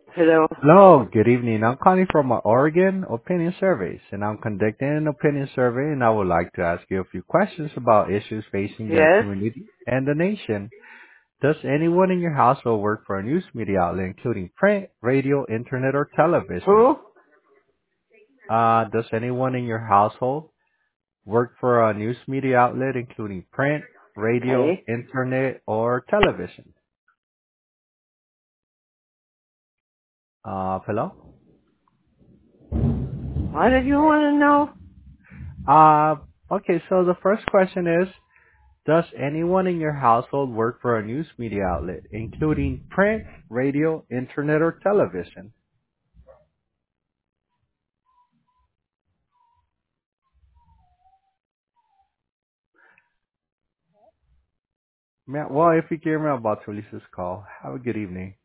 Hello. Hello, good evening. I'm calling from Oregon Opinion Surveys, and I'm conducting an opinion survey, and I would like to ask you a few questions about issues facing your Yes. community and the nation. Does anyone in your household work for a news media outlet, including print, radio, internet, or television? Who? Does anyone in your household work for a news media outlet, including print, radio, Okay. internet, or television? Hello? What did you want to know? Uh, okay, so the first question is, does anyone in your household work for a news media outlet, including print, radio, internet, or television? Well, if you care, I'm about to release this call. Have a good evening.